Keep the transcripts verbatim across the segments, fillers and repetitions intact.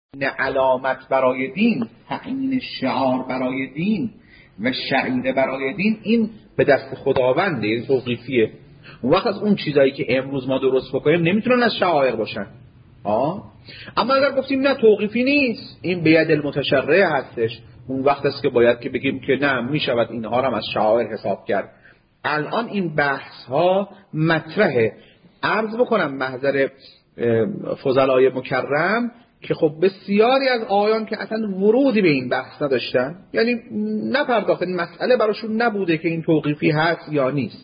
علامت برای دین، تعیین شعار برای دین و شعیره برای دین، این به دست خداونده، این توقیفیه. اون وقت از اون چیزایی که امروز ما درست بکنیم نمیتونن از شعائر باشن. آه. اما اگر گفتیم نه توقیفی نیست، این به ید المتشرع هستش، اون وقت است که باید که بگیم که نه میشود اینها را از شعائر حساب کرد. الان این بحث ها مطرحه. عرض بکنم محضر فضلای مکرم که خب بسیاری از آیان که اصلا ورودی به این بحث نداشتن، یعنی نپرداختن، این مسئله براشون نبوده که این توقیفی هست یا نیست،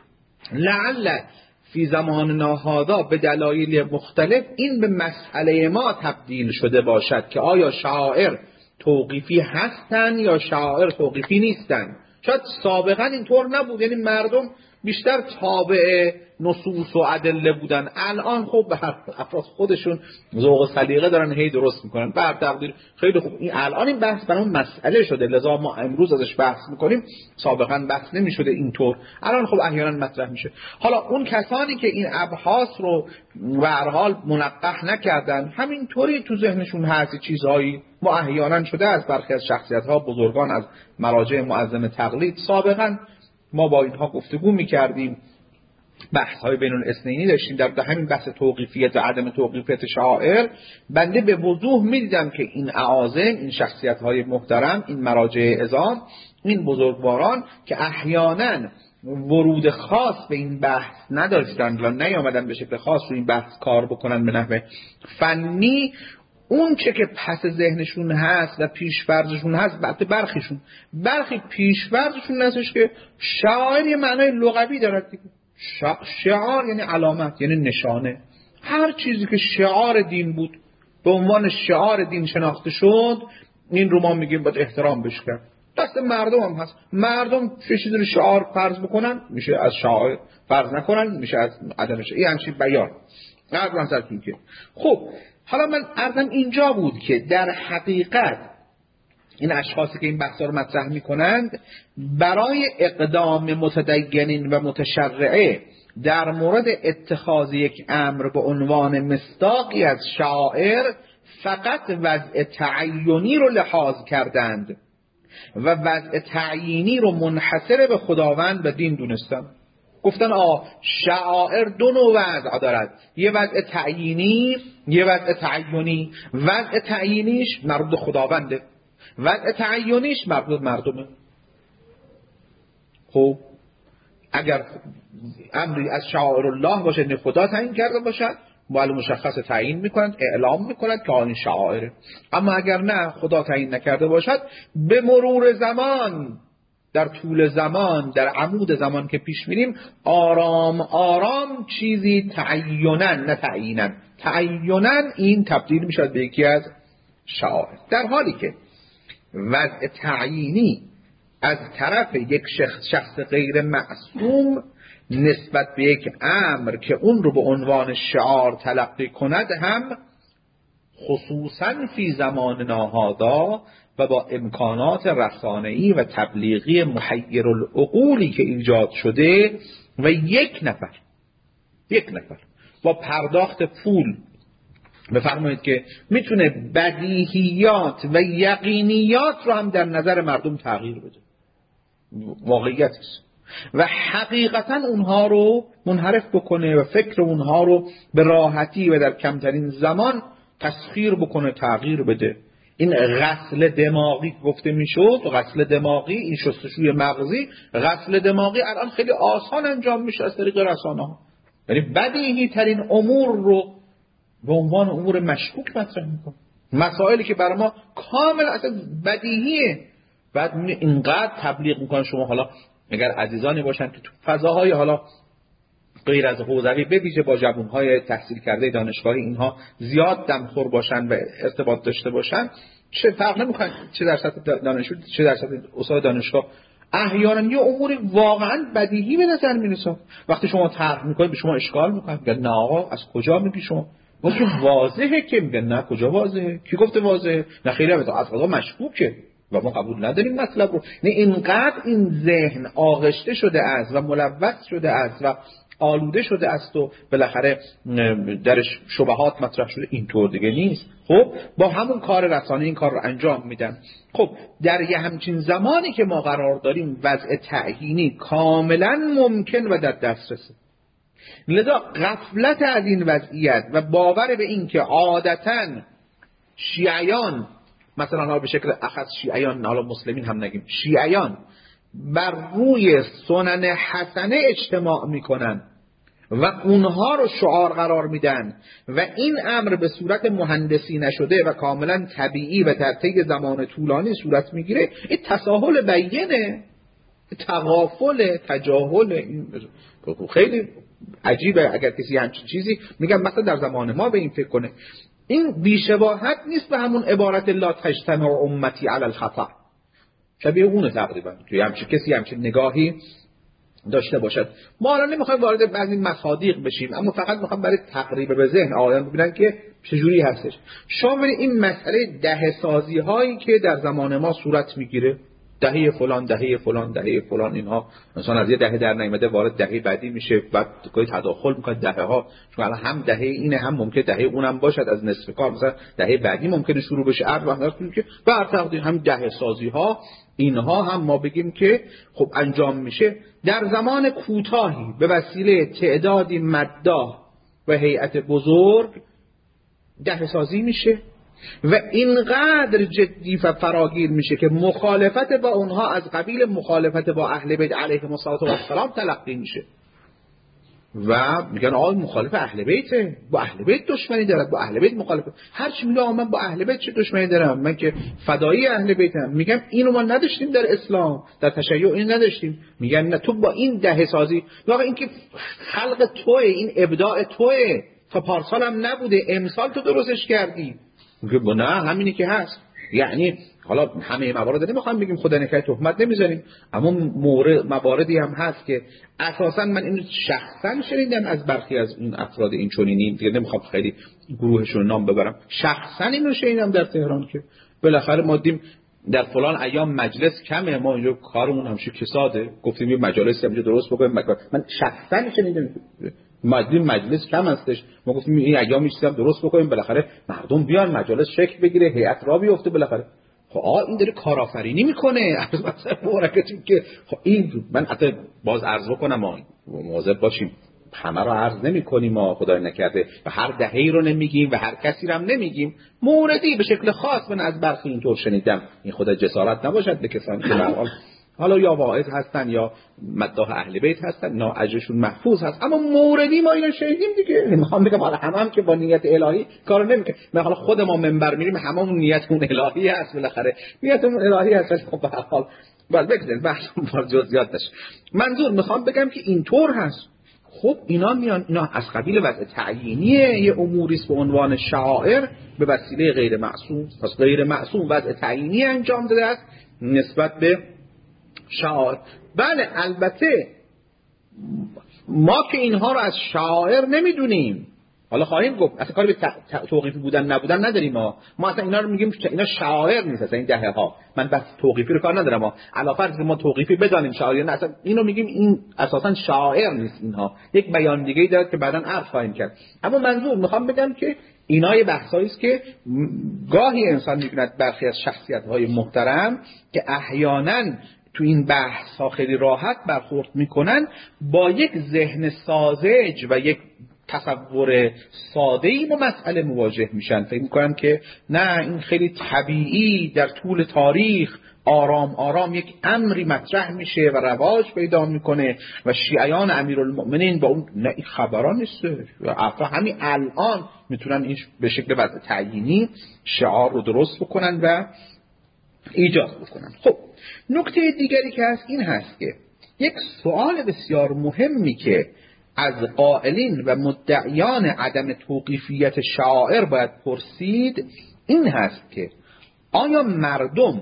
لعل فی زماننا هذا به دلایل مختلف این به مسئله ما تبدیل شده باشد که آیا شعائر توقیفی هستن یا شعائر توقیفی نیستن. شاید سابقا اینطور نبود، یعنی مردم بیشتر تابع نصوص و ادله بودن. الان خب به هر افراد خودشون ذوق و سلیقه دارن هی درست میکنن بر تقدیر. خیلی خوب، این الان این بحث برام مسئله شده، لذا ما امروز ازش بحث میکنیم. سابقا بحث نمیشده اینطور، الان خب احیانا مطرح میشه. حالا اون کسانی که این ابحاث رو به هر حال منقح نکردن، همینطوری تو ذهنشون هست چیزهایی ما احیانا شده از برخی از شخصیت ها بزرگان از مراجع معظم تقلید. سابقا ما با اینها گفتگو میکردیم، بحث های بین الاثنینی داشتیم در همین بحث توقیفیت و عدم توقیفیت شعائر. بنده به وضوح میدیدم که این اعاظم، این شخصیت های محترم، این مراجع عظام، این بزرگواران که احیانا ورود خاص به این بحث نداشتند و نیامدن به شکل خاص رو این بحث کار بکنن به نحو فنی، اون چه که پس ذهنشون هست و پیش‌فرضشون هست، بعد برخیشون برخی پیش‌فرضشون هستش که شعائر یه معنای لغوی دارد دیگه. شعار یعنی علامت، یعنی نشانه. هر چیزی که شعار دین بود به عنوان شعار دین شناخته شد، این رو ما میگیم باید احترام بشه کرد. دست مردم هم هست، مردم چه چیزی رو شعار فرض بکنن میشه از شعار، فرض نکنن میشه از عدمش. این همچین بیان نظرم سرتون که خب. حالا من عرضم اینجا بود که در حقیقت این اشخاصی که این بحثا رو مطرح میکنند برای اقدام متدینین و متشرعه در مورد اتخاذ یک امر به عنوان مصداقی از شعائر فقط وضع تعیینی رو لحاظ کردند و وضع تعیینی رو منحصر به خداوند و دین دونستند. گفتن آه شعائر دو نوع وضع دارد، یه وضع تعیینی، یه وضع تعیینی. وضع تعیینیش مربوط خداونده، وضع تعیینیش مربوط مردمه. خب اگر امری از شعائر الله باشه نه خدا تعیین کرده باشد، معلوم مشخص تعیین میکنند، اعلام میکنند که آن شعائره. اما اگر نه خدا تعیین نکرده باشد، به مرور زمان، در طول زمان، در عمود زمان که پیش میریم، آرام آرام چیزی تعییناً نه تعییناً تعییناً این تبدیل میشد به یکی از شعائر، در حالی که وضع تعیینی از طرف یک شخص, شخص غیر معصوم نسبت به یک امر که اون رو به عنوان شعار تلقی کند هم خصوصاً فی زماننا هذا و با امکانات رسانه‌ای و تبلیغی محیر العقولی که ایجاد شده و یک نفر یک نفر با پرداخت پول بفرمایید که میتونه بدیهیات و یقینیات رو هم در نظر مردم تغییر بده. واقعیت است و حقیقتا اونها رو منحرف بکنه و فکر اونها رو به راحتی و در کمترین زمان تسخیر بکنه، تغییر بده. این غسل دماغی گفته میشد، غسل دماغی، این شستشوی مغزی، غسل دماغی الان خیلی آسان انجام میشه از طریق رسانه ها. یعنی بدیهی ترین امور رو به عنوان امور مشکوک مطرح میکنه، مسائلی که برای ما کامل اصلا بدیهیه، بعد اینقدر تبلیغ میکنن. شما حالا اگر عزیزانی باشن که تو فضاهای حالا غیر از حوزوی به ویژه با جوانهای تحصیل کرده دانشگاهی اینها زیاد دمخور باشن و ارتباط داشته باشن، چه فرق نمیکنه چه در سطح دانشجو چه در سطح استاد دانشگاه، احیانا یه اموری واقعا بدیهی به نظر میرسه. وقتی شما طرح میکنید به شما اشکال میکنه، میگن نه آقا از کجا میگی شما؟ گفتم واضحه که. میگن نه کجا واضحه؟ کی گفته واضحه؟ نه خیلی از خدا مشکوکه و ما قبول نداریم مطلب رو. نه اینقدر این ذهن آغشته شده است و ملوث شده است و آلوده شده است و بالاخره درش شبهات مطرح شده، اینطور دیگه نیست. خب با همون کار رسانه این کار رو انجام میدن. خب در یه همچین زمانی که ما قرار داریم وضع تعیینی کاملا ممکن و در دسترسه، لذا غفلت از این وضعیت و باور به این که عادتاً شیعیان مثلا حالا به شکل اخص شیعیان، حالا مسلمین هم نگیم، شیعیان بر روی سنن حسنه اجتماع میکنن و اونها رو شعار قرار میدن و این امر به صورت مهندسی نشده و کاملا طبیعی و در طی زمان طولانی صورت میگیره، این تساهل بینه، تغافل، تجاهل. این خیلی عجیبه اگر کسی همچین چیزی میگم مثلا در زمان ما به این فکر کنه. این بیشباهت نیست به همون عبارت لا تجتمع امتی علی الخطا، شبیه اونه تقریبا. توی همچین کسی همچین نگاهی داشته باشد. ما الان نمیخوایم وارد بعضی این مصادیق بشیم، اما فقط میخوام برای تقریب به ذهن آقایان ببینن که چجوری هستش. شما ببینید این مسئله دهه سازی هایی که در زمان ما صورت میگیره، دهه فلان دهه فلان دهه فلان، اینها مثلا از یه دهه در نیامده وارد دهه بعدی میشه، بعد کوی تداخل میکنه دهه ها، چون الان هم دهه اینه هم ممکنه دهه اونم باشد از نصف کار، مثلا دهه بعدی ممکنه شروع بشه. عرض وقتی که بر تقدیر هم دهه سازی ها اینها هم ما بگیم که خب انجام میشه در زمان کوتاهی به وسیله تعدادی مداح و هیئت بزرگ دهه سازی میشه و اینقدر جدی و فراگیر میشه که مخالفت با اونها از قبیل مخالفت با اهل بیت علیهم السلام تلقی میشه و میگن آقا مخالف اهل بیته، با اهل بیت دشمنی دارد، با اهل بیت مخالفه. هر چی میگه من با اهل بیت چه دشمنی دارم، من که فدایی اهل بیتم. میگم اینو ما نداشتیم در اسلام، در تشیع این نداشتیم. میگن نه تو با این دهه سازی، واقعا این که خلق توئه، این ابداع توئه، تا پارسال هم نبوده، امسال تو درستش کردی. میگه نه همینی که هست. یعنی حالا همه موارد نمیخوام بگیم خدا نکنه تهمت نمیذاریم، اما مورد مواردی هم هست که اساسا من اینو شخصا شنیدم از برخی از این افراد این چنینی، دیگه نمیخوام خیلی گروهشون نام ببرم، شخصا اینو شنیدم در تهران که بالاخره ما دیم در فلان ایام مجلس کمه، ما اینجا کارمون همشه کساده، گفتیم یه مجالس همینجا درست بکنیم. من شخصا شنیدم مجلس مجلس کم هستش، ما گفتیم این ایام چیزا درست بکنیم، بالاخره مردم بیان مجالس شکل بگیره، هیئت را بیفته بالاخره. خب آ این داره کارآفرینی میکنه مثلا مورکتون که خب این من حتی باز عرض بکنم ما مواظب باشیم، همه رو عرض نمی‌کنیم ما خدای نکرده و هر دهه‌ای رو نمیگیم و هر کسی رو هم نمیگیم. موردی به شکل خاص من از برخی اینطور شنیدم، این خدا جسارت نباشد به کسانی که به حال حالا یا واعظ هستن یا مداح اهل بیت هستن، نه اجرشون محفوظ هست، اما موردی ما اینو شنیدیم دیگه. میخوام بگم حالا همه هم که با نیت الهی کارو نمیکنه، ما حالا خود ما منبر میریم هممون نیتمون الهی هست، بالاخره نیتمون الهی هست. خب به هر حال باید بگذاریم بحثمون باز جزئیات داشت. منظور میخوام بگم که اینطور هست. خب اینا میان، اینا از قبیل وضع تعیینیه، یه اموری است به عنوان شعائر به وسیله غیر معصوم. پس غیر معصوم وضع تعیینی انجام داده است نسبت به شعائر. بله البته ما که اینها رو از شعائر نمیدونیم، حالا خواهیم گفت اصلا کاری به توقیفی بودن نبودن نداریم. ما ما اصلا اینا رو میگیم اینا شعائر نیست، اصلا این دهه ها من بس توقیفی رو کار ندارم. ما علاوه بر ما توقیفی بدانیم شعائر نه، اصلا اینو میگیم این اساسا شعائر نیست، اینها یک بیان دیگه‌ای داره که بعداً عرض خواهیم کرد. اما منظور میخوام بگم که اینا یه بحثایی است که گاهی انسان میبیند برخی از شخصیت‌های محترم که احیانا تو این بحث ها خیلی راحت برخورد میکنن، با یک ذهن ساذج و یک تصور ساده‌ای با مسئله مواجه میشن. فکر میکنن که نه این خیلی طبیعی در طول تاریخ آرام آرام یک امری مطرح میشه و رواج پیدا میکنه و شیعیان امیرالمؤمنین با اون، نه این خبران نیست، افراد همین الان میتونن این به شکل وضع تعیینی شعار رو درست بکنن و ایجاد بکنن. خب نکته دیگری که هست این هست که یک سوال بسیار مهمی که از قائلین و مدعیان عدم توقیفیت شعائر باید پرسید این هست که آیا مردم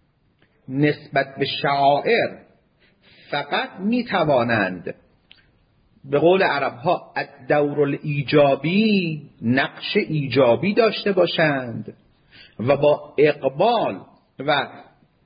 نسبت به شعائر فقط می توانند به قول عرب ها الدور الایجابی، نقش ایجابی داشته باشند و با اقبال و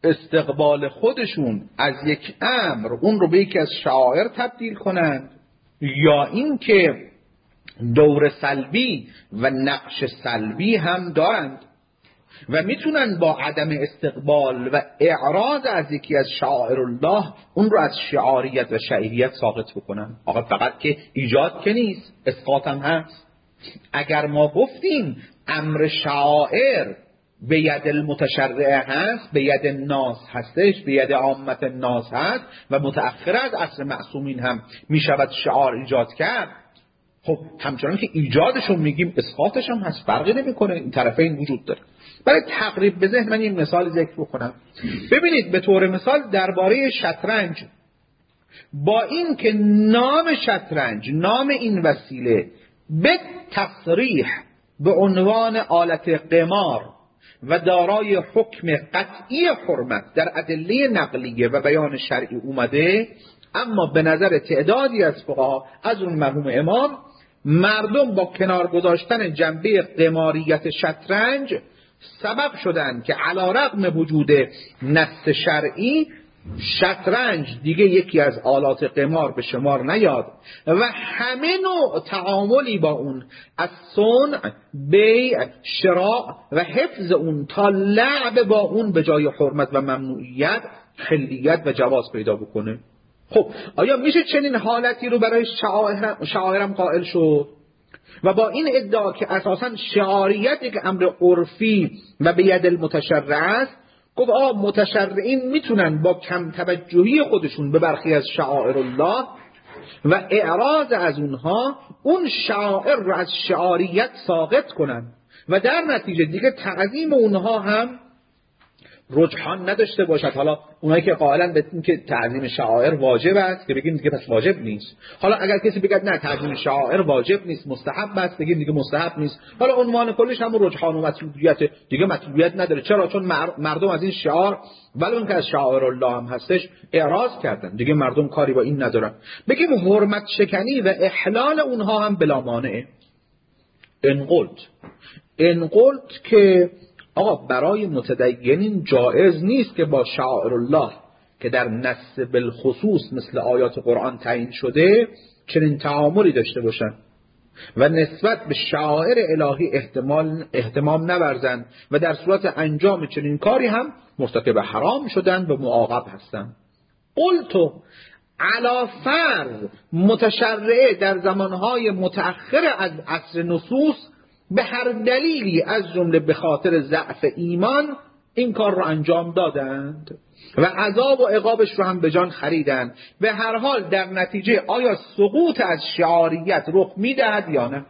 استقبال خودشون از یک امر اون رو به یکی از شعائر تبدیل کنند، یا این که دور سلبی و نقش سلبی هم دارند و میتونن با عدم استقبال و اعراض از یکی از شعائر الله اون رو از شعاریت و شعیریت ساقط بکنن. آقا فقط که ایجاد که نیست، اسقاط هم هست. اگر ما گفتیم امر شعائر به ید المتشرع هست، به ید ناس هستش، به ید عامت ناس هست و متأخر از عصر معصومین هم میشود شعار ایجاد کرد، خب همچنان که ایجادشون میگیم اسقاطش هم هست، فرقی نمیکنه، این طرفین وجود داره. برای تقریب به ذهن من این مثال ذکر بکنم. ببینید به طور مثال درباره شطرنج، با این که نام شطرنج، نام این وسیله به تصریح به عنوان آلت قمار و دارای حکم قطعی حرمت در ادله نقلیه و بیان شرعی اومده، اما به نظر تعدادی از فقها از اون مرحوم امام، مردم با کنار گذاشتن جنبه قماریت شطرنج سبب شدن که علی رغم وجود نص شرعی شطرنج دیگه یکی از آلات قمار به شمار نیاد و همه نوع تعاملی با اون از صنع، بیع، شراء و حفظ اون تا لعب با اون به جای حرمت و ممنوعیت حلیت و جواز پیدا بکنه. خب آیا میشه چنین حالتی رو برای شعائر شعائرم قائل شد؟ و با این ادعا که اساساً شعاریت یک امر عرفی و به ید المتشرع است، گفت آه متشرعین میتونن با کم توجهی خودشون به برخی از شعائر الله و اعراض از اونها اون شعائر رو از شعاریت ساقط کنن و در نتیجه دیگه تعظیم اونها هم رجحان نداشته باشد. حالا اونایی که قائلن به این که تعظیم شعائر واجب است که بگیم دیگه پس واجب نیست. حالا اگر کسی بگه نه تعظیم شعائر واجب نیست، مستحب است، بگیم دیگه مستحب نیست. حالا عنوان کلیش همون رجحان و مطلوبیت، دیگه مطلوبیت نداره. چرا؟ چون مردم از این شعار ولو اینکه از شعائر الله هم هستش اعراض کردن، دیگه مردم کاری با این ندارن. بگیم حرمت شکنی و احلال اونها هم بلا مانعه. ان قلت ان قلت که آقا برای متدینین جائز نیست که با شعائر الله که در نص بالخصوص مثل آیات قرآن تعیین شده چنین تعاملی داشته باشن و نسبت به شعائر الهی احتمال احتمام نورزن و در صورت انجام چنین کاری هم مرتکب حرام شدن و معاقب هستن. قلتو علا فرض متشرعه در زمانهای متأخر از عصر نصوص به هر دلیلی از جمله به خاطر ضعف ایمان این کار رو انجام دادند و عذاب و عقابش رو هم به جان خریدند. به هر حال در نتیجه آیا سقوط از شعاریت رخ میدهد یا نه؟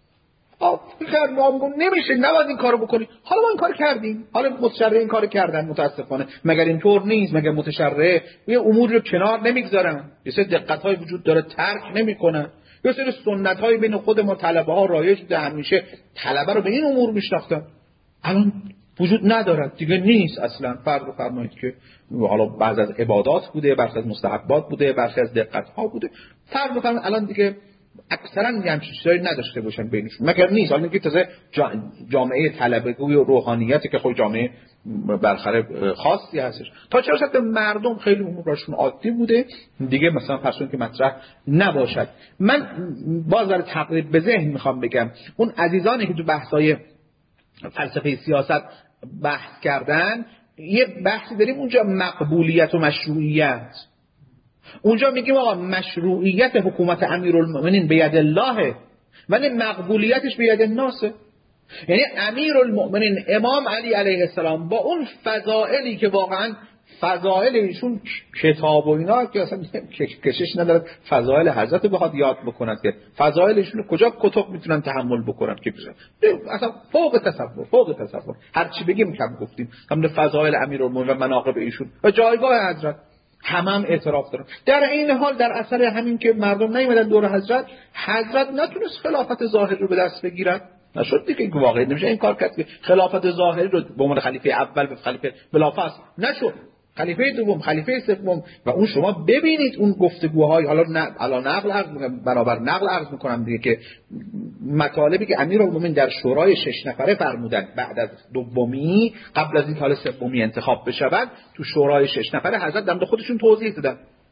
آفکر ما نمیشه، نباید این کارو بکنی. حالا ما این کار کردیم، حالا متشرع این کار کردن، متاسفانه مگر اینطور نیست؟ مگر متشرع یه امور رو کنار نمیگذارن؟ یه سری دقت‌های وجود داره ترک نمیکنن. یه سری سنت‌های بین خود ما طلبه ها رایج بوده، همیشه طلبه رو به این امور میشناختن، الان وجود ندارد دیگه، نیست اصلا. فرض بفرمایید که حالا بعضی از عبادات بوده، بعضی از مستحبات بوده، بعضی از دقت‌ها بوده، فرض بفرمایید الان دیگه اکثرا همچین چیزایی نداشته باشن بینشون، مگر نیست حالا اینکه تازه جامعه طلبگوی و روحانیتی که خود جامعه برخلاف خاصی هستش، تا چه رسد به مردم خیلی امورشون عادی بوده دیگه، مثلا فرض که مطرح نباشد. من باز برای تقریب به ذهن میخوام بگم اون عزیزانی که تو بحث‌های فلسفه سیاست بحث کردن، یه بحثی داریم اونجا مقبولیت و مشروعیت. اونجا میگیم آقا مشروعیت حکومت امیرالمؤمنین به ید الله ولی مقبولیتش به ید الناسه. یعنی امیرالمؤمنین امام علی علیه السلام با اون فضائلی که واقعا فضائل ایشون کتاب و اینا که اصلا کشش ندارد فضائل حضرت بخواد یاد بکند که فضائل ایشون کجا کتب میتونن تحمل بکنن که اصلا فوق تصور فوق تصور هر چی بگیم کم گفتیم. همون فضائل امیرالمؤمنین و مناقب ایشون و جایگاه حضرت هم هم اعتراف دارن. در این حال در اثر همین که مردم نیومدن دور حضرت، حضرت نتونست خلافت ظاهر رو به دست بگیرن، نشد دیگه، این واقعی نمیشه این کار کرد که خلافت ظاهری رو به عنوان خلیفه اول به خلیفه بلافاصل نشد، خلیفه دوم، خلیفه سوم. و اون شما ببینید اون گفتگوهای، حالا حالا نقل عرض میکنم برابر نقل عرض میکنم دیگه، که مطالبی که امیرالمومنین در شورای شش نفره فرمودن بعد از دومی، قبل از این حال سومی انتخاب بشود، تو شورای شش نفره حضرت در خودشون توضیح دادن.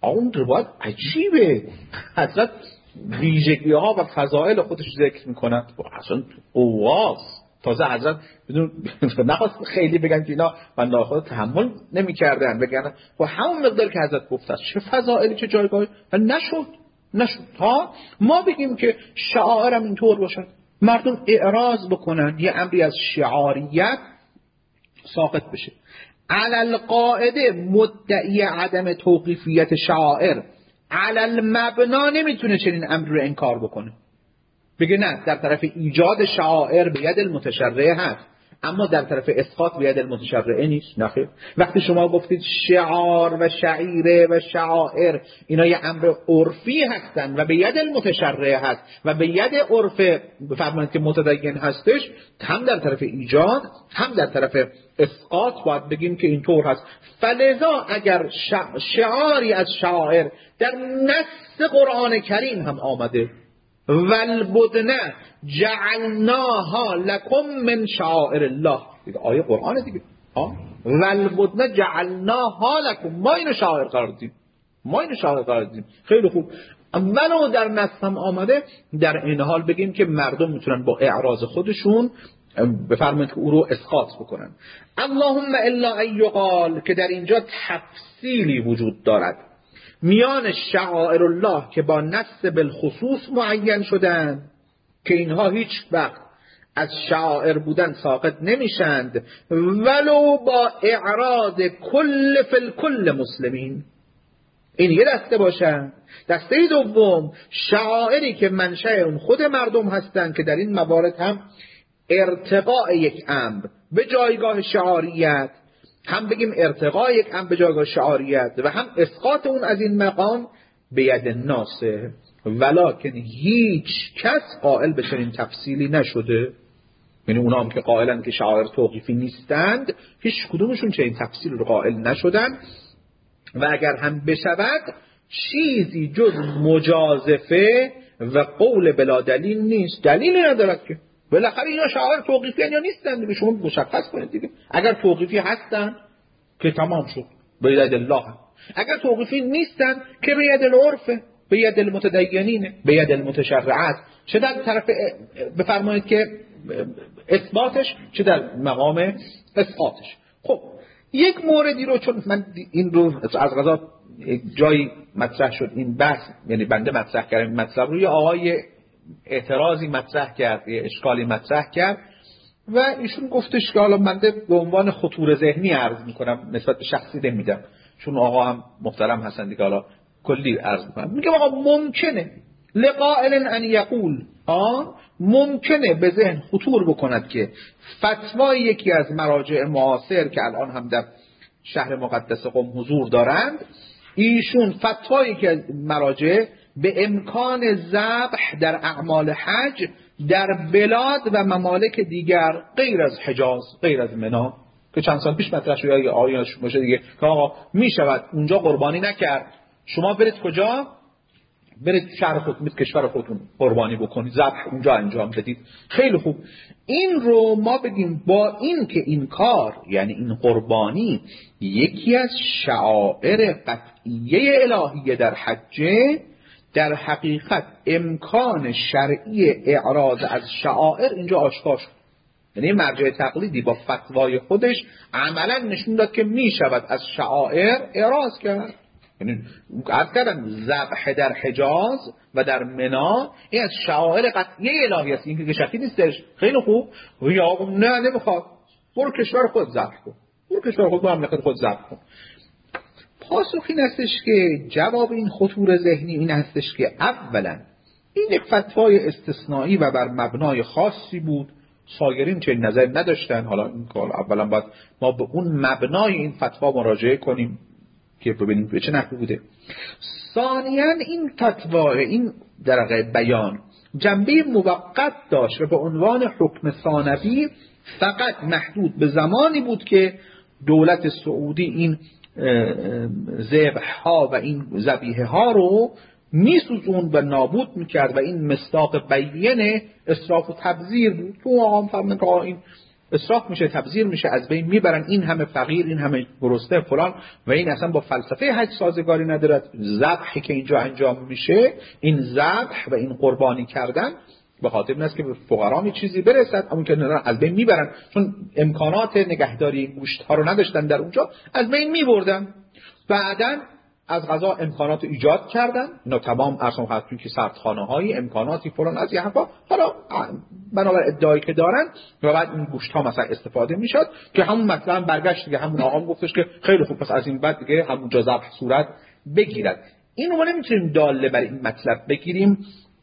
اون روایت عجیبه، حضرت ویژگی ها و فضائل خودش ذکر میکنند، اصلا قواس. تازه حضرت بدون نخواست خیلی بگن که اینا بنده خدا تحمل نمیکردن، بگن با همون مقدار که حضرت گفت چه فضائلی چه جایگاهی، و نشد نشد تا ما بگیم که شعائرم اینطور باشد، مردم اعراض بکنن، یه امری از شعاریت ساقط بشه. علل قاعده مدعی عدم توقیفیت شعائر علل مبنا نمیتونه چنین امر رو انکار بکنه، بگه نه در طرف ایجاد شعائر به ید المتشرع هست، اما در طرف اسقاط به ید المتشرع نیست. نخیر. وقتی شما گفتید شعار و شعیره و شعائر اینا یه امر عرفی هستن و به ید المتشرع هست و به ید عرف بفرمایید که متدین هستش، هم در طرف ایجاد هم در طرف اسقاط باید بگیم که اینطور هست. فلذا اگر شعاری از شعائر در نص قرآن کریم هم آمده، والبدنه جعلناها لکم من شعائر الله، دیگه آیه قرآن دیگه، ها والبدنه جعلناها لکم، ما اینو شعائر قرار دادیم، ما اینو شعائر قرار دادیم. خیلی خوب، ولو در نص هم آمده، در این حال بگیم که مردم میتونن با اعراض خودشون بفرمایید که او رو اسقاط بکنن. اللهم الا ان یقال، که در اینجا تفصیلی وجود دارد میان شعائر الله که با نص بالخصوص معین شدن، که اینها هیچ وقت از شعائر بودن ساقط نمیشند ولو با اعراض کل فی کل مسلمین. این یه دسته باشن. دسته دوم شعائری که منشأ اون خود مردم هستند، که در این موارد هم ارتقاء یک امر به جایگاه شعاریت، هم بگیم ارتقاء یک امر به جایگاه شعاریت و هم اسقاط اون از این مقام به ید ناسه. ولکن هیچ کس قائل به چنین تفصیلی نشده، یعنی اونا هم که قائلن که شعائر توقیفی نیستند، هیچ کدومشون چنین تفصیل رو قائل نشدن. و اگر هم بشود چیزی جز مجازفه و قول بلا دلیل نیست، دلیلی ندارد که بالاخره اینا شعائر توقیفی یا نیستن دیگه، شما مشخص کنید دیگه. اگر توقیفی هستن که تمام شد به ید الله، اگر توقیفی نیستن که به ید العرف، به ید المتدینین، به ید المتشرعات، چه در طرف بفرمایید که اثباتش چه در مقام اسقاطش. خب یک موردی رو، چون من این رو از قضا جایی مطرح شد این بحث، یعنی بنده مطرح کردم مطلب رو، یه آقای اعتراضی مطرح کرد، یه اشکالی مطرح کرد و ایشون گفتش که حالا من به عنوان خطور ذهنی عرض میکنم، نسبت به شخصی نمیدم، چون آقا هم محترم هستن دیگه، حالا کلی عرض میکنم. میگم آقا ممکنه لقائل ان یقول، آه ممکنه به ذهن خطور بکند که فتوای یکی از مراجع معاصر که الان هم در شهر مقدس قم حضور دارند، ایشون فتوایی که مراجع به امکان ذبح در اعمال حج در بلاد و ممالک دیگر غیر از حجاز، غیر از منی، که چند سال پیش مطرح شد یا آیاش باشه دیگه، که آقا می شود اونجا قربانی نکرد، شما برید کجا؟ برید شهر خود، برید کشور خودتون قربانی بکنید، ذبح اونجا انجام بدید. خیلی خوب، این رو ما بگیم با این که این کار، یعنی این قربانی، یکی از شعائر قطعیه الهیه در حجه، در حقیقت امکان شرعی اعراض از شعائر اینجا آشکار شد. یعنی مرجع تقلیدی با فتوای خودش عملا نشون داد که می شود از شعائر اعراض کرد. یعنی عرض کردم ذبح در حجاز و در منی این از شعائر قطعیه الهی است، این که شکی نیستش. خیلی خوب، یا نه نمیخواد، برو کشور خود ذبح کن، برو کشور خود با مملکت خود ذبح کن. پاسخ این هستش که جواب این خطور ذهنی این هستش که اولا این یک فتوای استثنایی و بر مبنای خاصی بود، سایرین چه نظر نداشتن. حالا این کار اولا باید ما به اون مبنای این فتوا مراجعه کنیم که ببینیم به چه نحوی بوده. ثانیاً این فتوا، این در واقع بیان جنبه موقت داشت و به عنوان حکم ثانوی فقط محدود به زمانی بود که دولت سعودی این ذبح ها و این ذبیحه ها رو میسوزون و نابود میکرد و این مصداق بیان اسراف و تبذیر بود. تو آقام فرمودن که این اسراف میشه، تبذیر میشه، از بین میبرن. این همه فقیر، این همه گرسنه فلان، و این اصلا با فلسفه حج سازگاری نداره. ذبحی که اینجا انجام میشه، این ذبح و این قربانی کردن به خاطر این است که به فقرا می چیزی برسد، اون که از بین میبرن، چون امکانات نگهداری گوشت ها رو نداشتن در اونجا، از بین میبردن. بعدن از قضا امکانات ایجاد کردن، اینا تمام ارسام خدمتتون که سردخانه هایی امکاناتی فلان از یه حرفا، حالا بنابر ادعایی که دارن، و بعد این گوشت ها مثلا استفاده میشد که همون مثلا برگشت دیگه، همون آقا گفتش که خیلی خوب، پس از این بعد دیگه همونجا ذبح صورت بگیرد. اینو ما نمیتونیم داله بر این مطلب بگیریم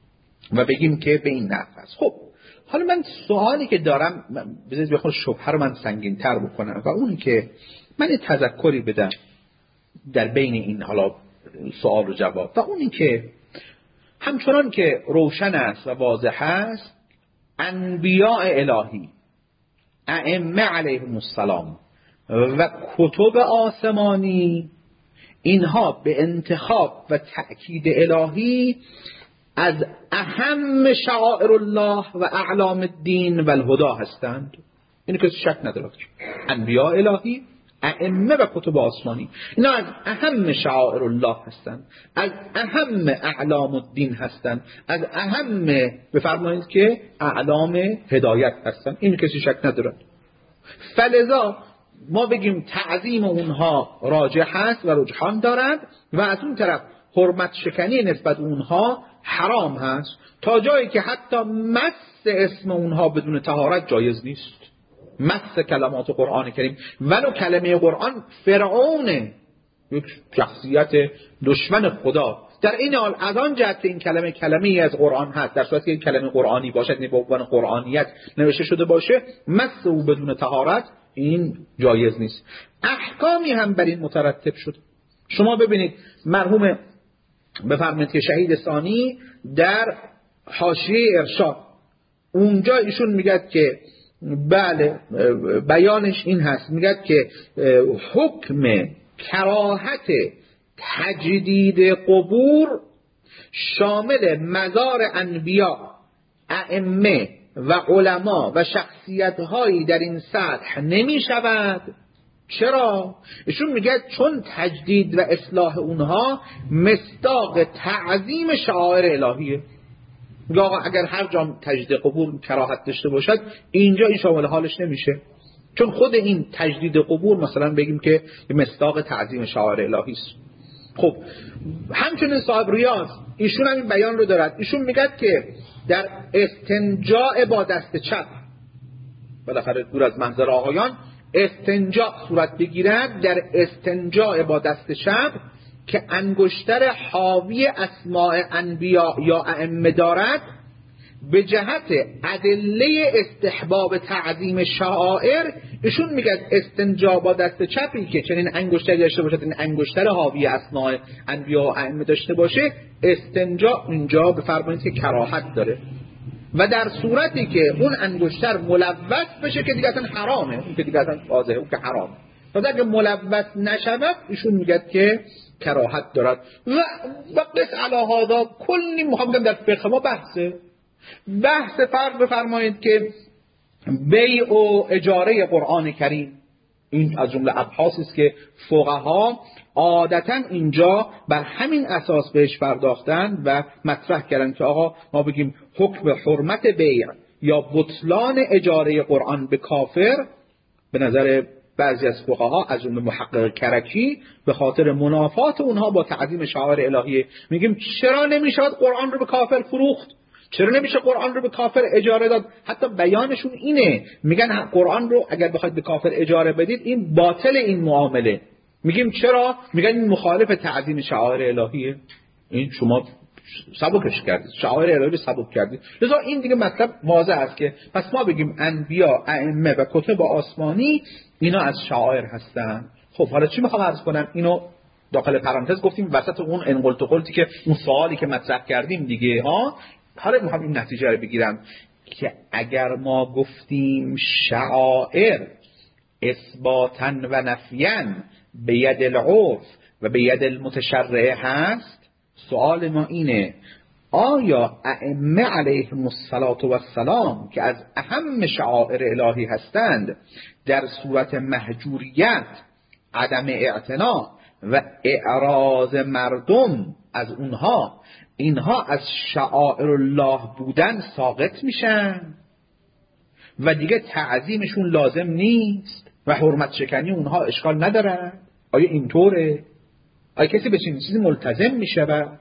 و بگیم که به این نحو است. خب حالا من سوالی که دارم، بذارید بخوام شبهه رو من سنگین تر بکنم، و اون که من تذکری بدم در بین این حالا سوال و جواب، و اون این که همچنان که روشن است و واضح است، انبیاء الهی، ائمه علیهم السلام و کتب آسمانی، اینها به انتخاب و تأکید الهی از اهم شعائر الله و اعلام الدین و الهدا هستند. اینو کسی شک ندارد که انبیاء الهی، ائمه و کتب آسمانی، اینا از اهم شعائر الله هستند، از اهم اعلام الدین هستند، از اهم بفرمایید که اعلام هدایت هستند. این کسی شک ندارد. فلذا ما بگیم تعظیم اونها راجح هست و رجحان دارد، و از اون طرف حرمت شکنی نسبت اونها حرام هست، تا جایی که حتی مس اسم اونها بدون طهارت جایز نیست. مس کلمات قرآن کریم، ولو کلمه قرآن فرعون، یک شخصیت دشمن خدا، در این حال از آن جهت این کلمه کلمه ای از قرآن هست، در صورتی که کلمه قرآنی باشد، یعنی به عنوان قرآنیت نوشته شده باشه، مس او بدون طهارت این جایز نیست. احکامی هم بر این مترتب شد. شما ببینید مرحوم بفرمایید که شهید ثانی در حاشیه ارشاد، اونجا ایشون میگه که بله، بیانش این هست، میگه که حکم کراهت تجدید قبور شامل مزار انبیا، ائمه و علما و شخصیت‌هایی در این سطح نمی شود. چرا؟ ایشون میگه چون تجدید و اصلاح اونها مصداق تعظیم شعائر الهیه. میگه آقا اگر هر جا تجدید قبور کراهت داشته باشد، اینجا این شامل حالش نمیشه، چون خود این تجدید قبور مثلا بگیم که مصداق تعظیم شعائر الهی است. خب همچنین صاحب ریاض ایشون هم این بیان رو دارد. ایشون میگه که در استنجاء با دست چپ، بالاخره دور از محضر آقایان، استنجاء صورت بگیرد در استنجاء با دست چپ که انگشتر حاوی اسماء انبیا یا ائمه دارد، به جهت ادله استحباب تعظیم شعائر، ایشون میگه استنجا با دست چپی که چنین انگشتری داشته باشد، این انگشتر حاوی اسماء انبیا و ائمه داشته باشه، استنجا اینجا بفرمایید که کراهت داره. و در صورتی که اون انگشتر ملوث بشه که دیگه اصلا حرامه، اون که دیگه اصلا واضحه، اون که حرامه. و اگه ملوث نشود ایشون میگه که کراهت دارد. و بقیس علی هذا کلی میخوام بگم در فقه ما بحثه بحث فرق بفرمایید که بیع و اجاره قرآن کریم، این از جمله ابحاثی است که فقها عادتا اینجا بر همین اساس بهش پرداختن و مطرح کردن که آقا ما بگیم حکم حرمت بیع یا بطلان اجاره قرآن به کافر، به نظر بعضی از فقها از جمله محقق کرکی، به خاطر منافات اونها با تعظیم شعائر الهیه. میگیم چرا نمیشه قرآن رو به کافر فروخت؟ چرا نمیشه قرآن رو به کافر اجاره داد؟ حتی بیانشون اینه، میگن قرآن رو اگر بخواید به کافر اجاره بدید این باطل این معامله. میگیم چرا؟ میگن این مخالف تعظیم شعائر الهیه. این شما سبکش کردید، شعائر الهی رو سبک کردید. لذا این دیگه مطلب واضح است که پس ما بگیم انبیا، ائمه و کتب آسمانی اینا از شعائر هستن. خب حالا چی میخوام عرض کنم؟ اینو داخل پرانتز گفتیم، وسط اون انقلت و قلتی که اون سوالی که مطرح کردیم دیگه ها. حالا میخوام این نتیجه رو بگیرم که اگر ما گفتیم شعائر اثباتا و نفیاً به ید العرف و به ید المتشرع هست، سوال ما اینه آیا ائمه علیهم السلام که از اهم شعائر الهی هستند در صورت مهجوریت، عدم اعتنا و اعراض مردم از اونها، اینها از شعائر الله بودن ساقط میشن و دیگه تعظیمشون لازم نیست و حرمت شکنی اونها اشکال ندارن؟ آیا اینطوره؟ آیا کسی به چنین چیزی ملتزم میشود؟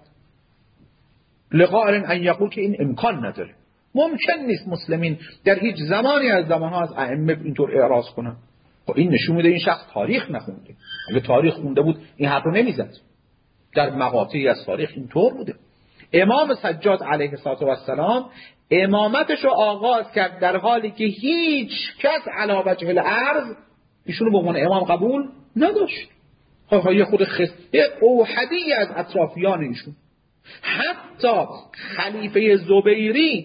لقائل ان یقول که این امکان نداره، ممکن نیست مسلمین در هیچ زمانی از زمانها از ائمه اینطور اعراض کنن. خب این نشون میده این شخص تاریخ نخونده. اگه تاریخ خونده بود این حرف رو نمیزد. در مقاطعی از تاریخ اینطور بوده. امام سجاد علیه السلام امامتش رو آغاز کرد در حالی که هیچ کس علی وجه الارض ایشونو به عنوان امام قبول نداشت. ها یه خود خس یه اوحدی از اطرافیان ایشون، حتی خلیفه زبیری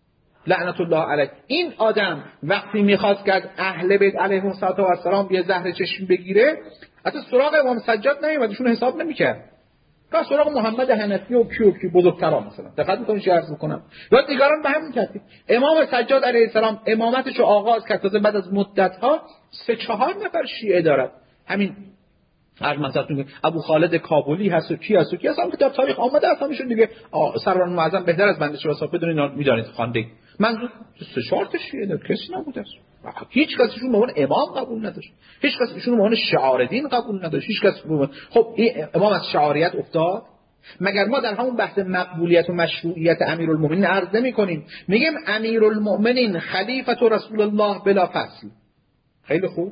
لعنت الله علیه، این آدم وقتی میخواست که از اهل بیت علیهم السلام یه زهر چشم بگیره، اصلا سراغ امام سجاد نمیومد، ایشون حساب نمیکرد، که سراغ محمد حنفی و کی و کی بزرگترا مثلا. دقت میکنید چی عرض میکنم؟ یا دیگران به همین ترتیب. امام سجاد علیه السلام امامتش رو آغاز کرد، تازه بعد از مدت ها سه چهار نفر شیعه دارد. همین هر مثلا ابو خالد کابلی هست و کی هست و کی هست که در تاریخ آمده اصلا میشون دیگه سروران معظم بهتر از بنده شما بدونید میدانید خوانده. منظور سه چهار تا شیعه در کسی نبود است. هیچ کسیشون به عنوان امام قبول نداشت، هیچ کسیشون به عنوان شعار دین قبول نداشت، هیچ کس به خب این امام از شعاریت افتاد. مگر ما در همون بحث مقبولیت و مشروعیت امیرالمومنین عرض نمی‌کنیم میگیم امیرالمومنین خلیفه رسول الله بلا فصل؟ خیلی خوب،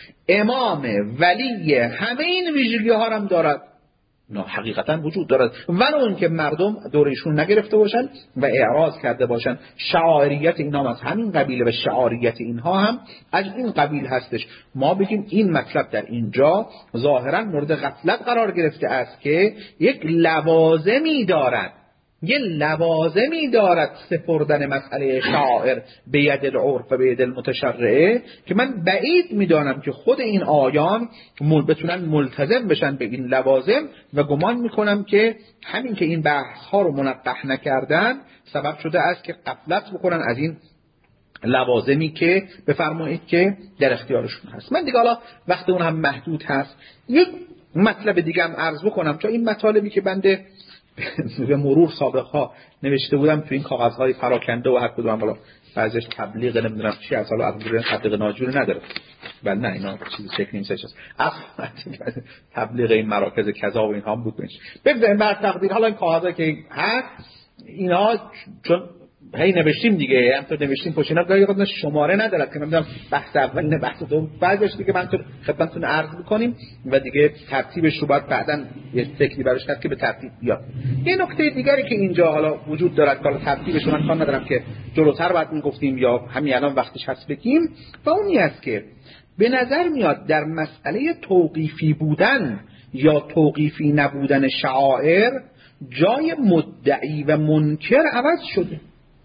امام ولی همه این ویژگی ها هم دارد، نه حقیقتا وجود دارد، ولو اون که مردم دورشون نگرفته باشن و اعراض کرده باشن. شعاریت اینا از همین قبیله و شعاریت اینها هم از این قبیل هستش. ما بگیم این مطلب در اینجا ظاهرا مورد غفلت قرار گرفته است که یک لوازمی دارد، یه لوازمی دارد سپردن مسئله شاعر به ید العرف و به ید المتشرعه که من بعید میدانم که خود این آیان بتونن ملتزم بشن به این لوازم و گمان میکنم که همین که این بحث ها رو منقح نکردن سبب شده است که غفلت بکنن از این لوازمی که بفرمایید که در اختیارشون هست. من دیگه حالا وقت اون هم محدود هست، یک مطلب دیگه هم عرض بکنم تا این مطالبی که بنده به مرور سابق ها نوشته بودم تو این کاغذهای پراکنده و هر کدوم بالا بعضیش تبلیغ نمیدونم چی از حالا از تبلیغ ناجوری نداره، بل نه اینا چیزی شکلی نیست، اصلا تبلیغ این مراکز کذا و اینها هم بود. ببینید بر تقدیر حالا این کاغذها که هست اینا چون هی نوشتیم دیگه، هم تو نوشتیم پشت اینا گاهی وقتا شماره نداره که نمیدونم بحث اول نه بحث دوم بعدش دیگه من تو خدمتتون عرض می‌کنیم و دیگه ترتیبش رو بعد بعداً یه فکری براش کرد که به ترتیب بیاد. یه نکته دیگری که اینجا حالا وجود داره که حالا ترتیبش رو من کار ندارم که جلوتر بعد میگفتیم یا همین الان وقتش هست بگیم، و اونی است که به نظر میاد در مسئله توقیفی بودن یا توقیفی نبودن شعائر جای مدعی و منکر عوض شده.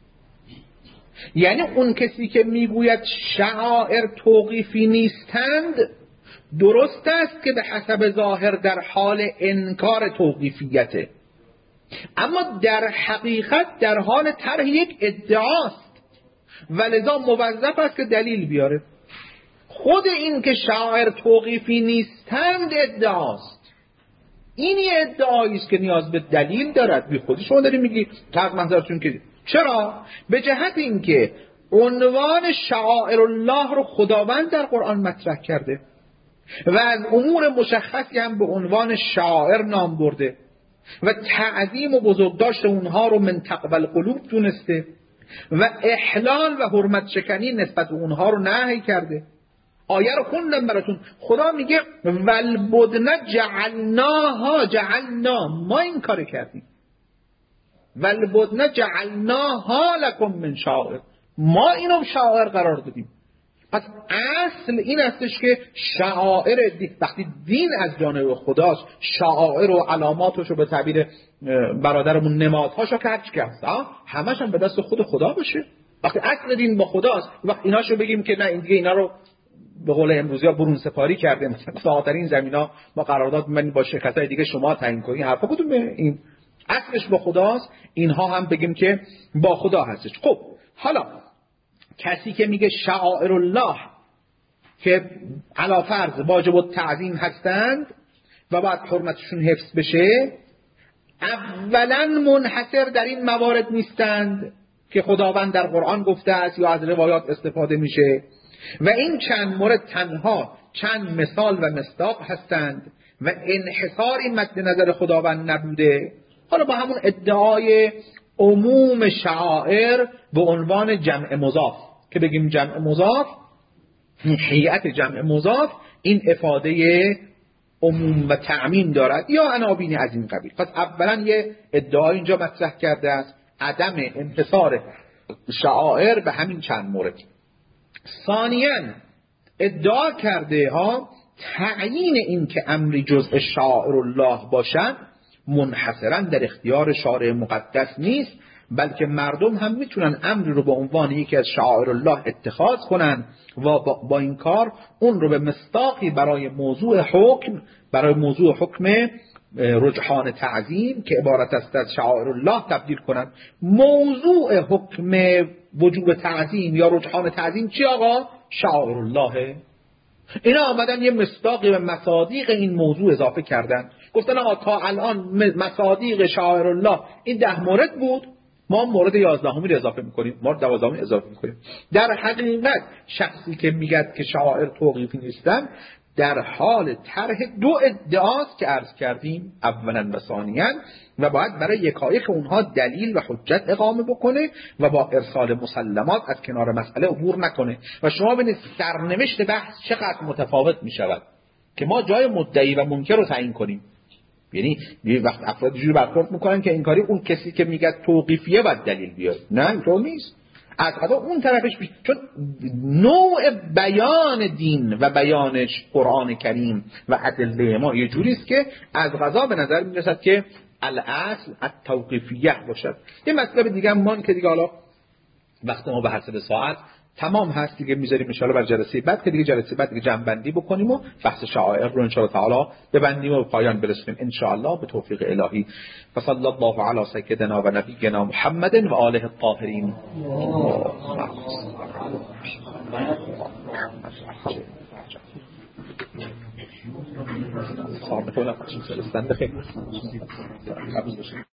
یعنی اون کسی که میگوید شعائر توقیفی نیستند درست است که به حسب ظاهر در حال انکار توقیفیته، اما در حقیقت در حال طرح یک ادعاست و لذا موظف است که دلیل بیاره. خود این که شعائر توقیفی نیستند ادعاست، این یه ادعایی است که نیاز به دلیل دارد. بی خودی شما دارید میگی طرح منظرتون که چرا؟ به جهت اینکه عنوان شعائر الله رو خداوند در قرآن مطرح کرده و از امور مشخصی هم به عنوان شعائر نام برده و تعظیم و بزرگداشت اونها رو من تقوی القلوب دونسته و احلال و حرمت شکنی نسبت به اونها رو نهی کرده. آیه رو خوندم براتون، خدا میگه والبدن جعلناها، جعلنا ما این کار کردیم، والبدن جعلناها لکم من شعائر، ما اینو شعائر قرار دادیم. پس اصل این استش که شعائر دین، وقتی دین از جانب خداست، شعائر و علاماتشو به تعبیر برادرمون نمادهاشو که هرچی که هست همش هم به دست خود خدا باشه. وقتی اصل دین با خداست، وقتی ایناشو بگیم که نه این دیگه اینا رو به قول امروزی ها برون سپاری کرده، مثلا ساعتر این زمینا ما قرارداد من با شرکت‌های دیگه شما تعیین کنید، حرفا کدوم این اصلش با خداست، اینها هم بگیم که با خدا هستش. خب حالا کسی که میگه شعائر الله که علی فرض واجب التعظیم هستند و باید حرمتشون حفظ بشه، اولا منحصر در این موارد نیستند که خداوند در قرآن گفته است یا از روایات استفاده میشه و این چند مورد تنها چند مثال و مصداق هستند و انحصاری مد نظر خداوند نبوده. حالا با همون ادعای عموم شعائر به عنوان جمع مضاف که بگیم جمع مضاف، هیئت جمع مضاف این افاده عموم و تعمیم دارد یا عناوین از این قبیل. پس اولا یه ادعای اینجا مطرح کرده است عدم انحصار شعائر به همین چند مورد. ثانیاً ادعا کرده ها تعیین این که امری جزء شعائر الله باشد منحصراً در اختیار شارع مقدس نیست، بلکه مردم هم میتونن امری رو به عنوان یکی از شعائر الله اتخاذ کنن و با, با این کار اون رو به مصداقی برای موضوع حکم برای موضوع حکم رجحان تعظیم که عبارت است از شعائر الله تبدیل کنن. موضوع حکم وجوب تعظیم یا رجحان تعظیم چی آقا؟ شعائر الله. اینا آمدن یه مصداقی به مصادیق این موضوع اضافه کردن، گفتن آقا تا الان مصادیق شعائر الله این ده مورد بود، ما مورد یازدهمی رو اضافه میکنیم، مورد دوازدهمی اضافه میکنیم. در حقیقت شخصی که میگه که شعائر توقیفی نیستن در حال طرح دو ادعاست که عرض کردیم اولا و ثانیاً و باید برای یکایک اونها دلیل و حجت اقامه بکنه و با ارسال مسلمات از کنار مسئله عبور نکنه. و شما ببینید سرنوشت بحث چقدر متفاوت میشود که ما جای مدعی و منکر رو تعیین کنیم. یعنی یه وقت افراد جوری برخورد میکنن که این کاری اون کسی که میگه توقیفیه باید دلیل بیاره، نه اینطور نیست. از قضا اون طرفش بیش. چون نوع بیان دین و بیانش قرآن کریم و ادله ما یه جوری است که از قضا به نظر میرسد که الاصل التوقیفیه باشد. یه مطلب دیگه هم مان که دیگه حالا وقت ما به حسب ساعت تمام هست دیگه میذاریم ان شاء الله بر جلسه بعد که دیگه جلسه بعد دیگه جمع بندی بکنیم و بحث شعائر رو ان شاء الله تعالی ببندیم و به پایان برسونیم ان شاء الله به توفیق الهی. فصلی الله علی سیدنا و نبینا محمد و آله الطاهرین. صاحب